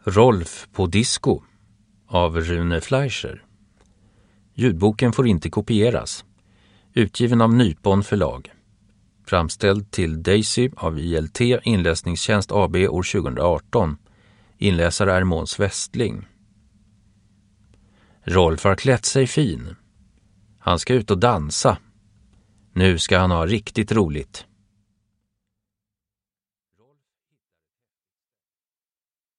Rolf på disco av Rune Fleischer. Ljudboken får inte kopieras. Utgiven av Nypon förlag. Framställd till Daisy av ILT Inläsningstjänst AB år 2018. Inläsare är Måns Westling. Rolf har klätt sig fin. Han ska ut och dansa. Nu ska han ha riktigt roligt.